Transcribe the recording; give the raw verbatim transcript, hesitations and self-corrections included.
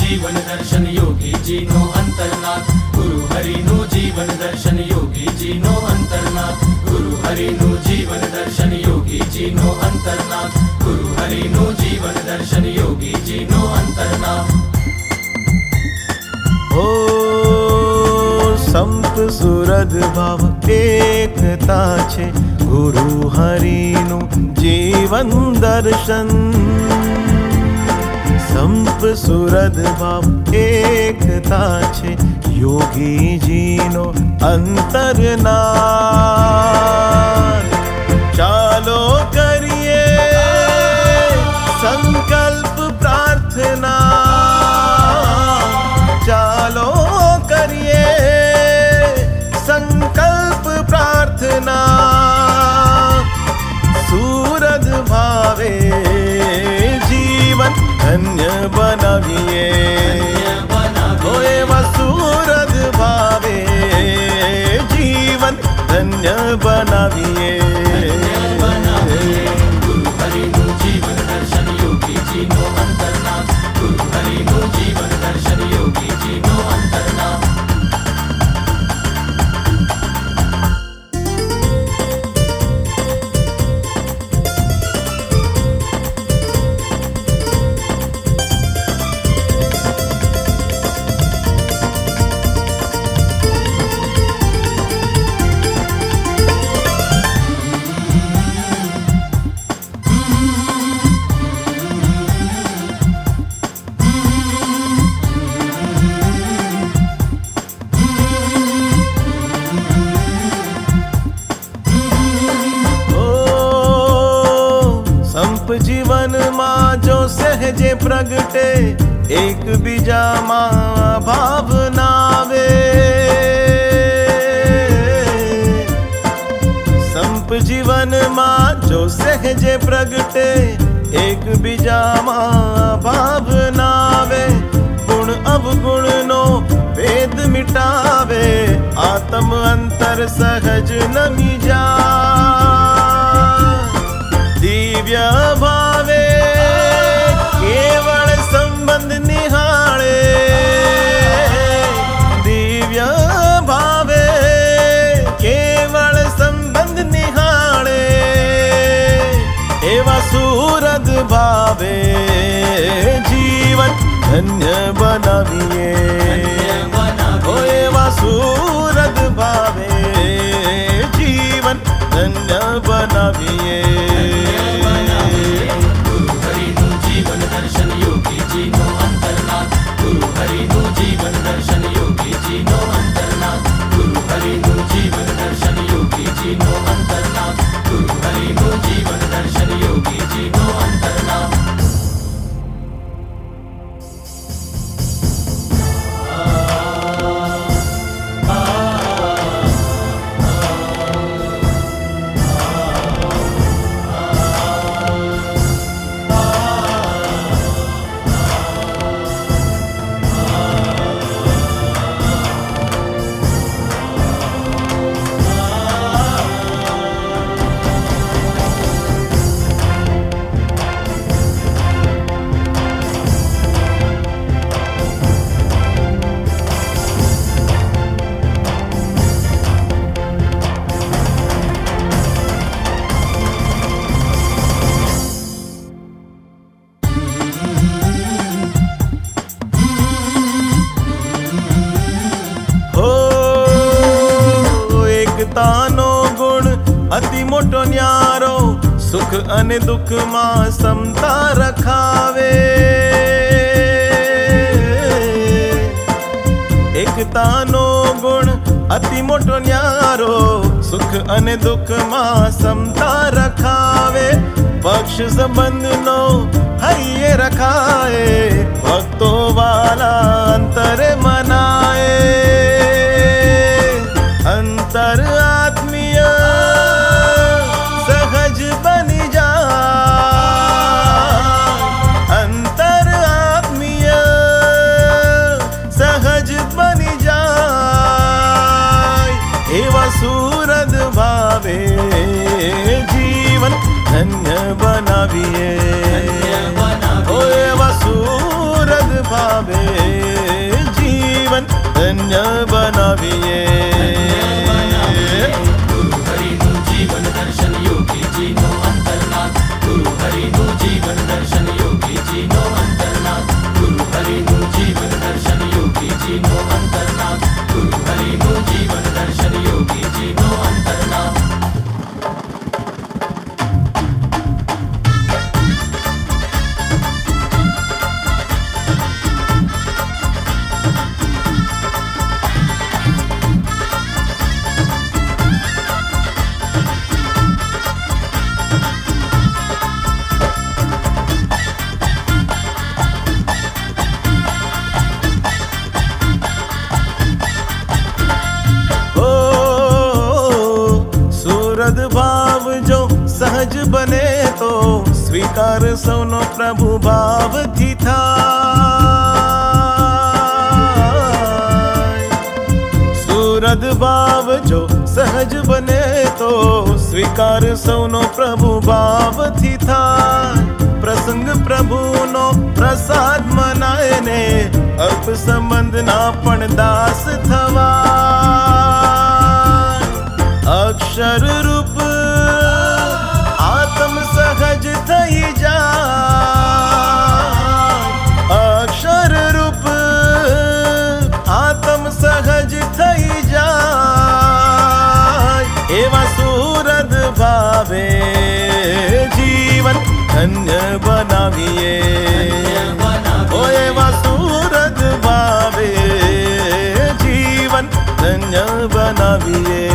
जीवन दर्शन योगी जी नो अंतरनाथ गुरु हरि नु जीवन दर्शन योगी जी नो अंतरनाथ गुरु हरि नु जीवन दर्शन योगी जी नो अंतरनाथ गुरु हरि नु जीवन दर्शन योगी जी नो अंतरनाथ। ओ संत सुरद भाव एकता छे गुरु हरिनु जीवन दर्शन। संत सुरद भाव एकता छे योगी जीनो अंतरनाथ। चालो करिए संकल्प प्रार्थना, चालो करिए संकल्प प्रार्थना। सूरद भावे जीवन धन्य बनाविए, होए सूरद भावे जीवन धन्य बनाविए। गुरु हरि नु जीवन दर्शन योगी जी नो अंतरनाथ गुरु हरि नु जीवन दर्शन योगी जी नो अंतरनाथ। जीवन मां जो सहजे प्रगटे एक बीजा मां भावनावे। संप जीवन मां जो सहजे प्रगटे एक बीजा मां भावनावे। गुण अवगुण नो भेद मिटावे आत्म अंतर सहज नमी जा। दिव्य भावे केवल संबंध निहाळे, दिव्य भावे केवल संबंध निहाळे। एवा सूरद भावे जीवन धन्य बनाविए, ओ एवा सूरद भावे जीवन धन्य बनाविए। गुरु हरि नु जीवन दर्शन योगी जी नो अंतरनाथ गुरु हरि नु जीवन दर्शन योगी जी नो अंतरनाथ गुरु हरि नु जीवन दर्शन योगी जी नो अंतरनाथ गुरु हरि नु जीवन दर्शन योगी जी नो अंतरनाथ। एकतानो गुण अति मोटो न्यारो सुख अने दुख मां समता रखावे। एकतानो गुण अति मोटो न्यारो सुख अने दुख मां समता रखावे। पक्ष संबंध नो हइये रखाए भक्तो वाला अंतर मनाए। अंतर आत्मीय सहज बनी जा, अंतर आत्मीय सहज बनी जाए। एवा सूरद भावे जीवन धन्य बनाविए, ओ एवा सूरद भावे બનાવીએ. ગુરુ હરિનું જીવન દર્શન યોગીજીનો અંતરનાથ. ગુરુ હરિનું જીવન દર્શન યોગીજીનો અંતરનાથ. ગુરુ હરિનું જીવન દર્શન યોગીજીનો અંતરનાથ. ગુરુ હરિનું જીવન દર્શન યોગીજીનો અંતરનાથ. ભાવ જો સહજ બને તો સ્વીકાર સૌનો પ્રભુ ભાવથી થાય. સુરદ ભાવ જો સહજ બને તો સ્વીકાર સૌનો પ્રભુ ભાવથી થાય. પ્રસંગ પ્રભુનો પ્રસાદ મનાય ને અલ્પ સંબંધના પણ દાસ થવા. અક્ષર રૂપ આત્મ સહજ થઈ જાય. અક્ષર રૂપ આત્મ સહજ થઈ જાય. એવા સુરદ ભાવે જીવન ધન્ય બનાવીએ. ઓ એવા સુરદ ભાવે જીવન ધન્ય બનાવીએ.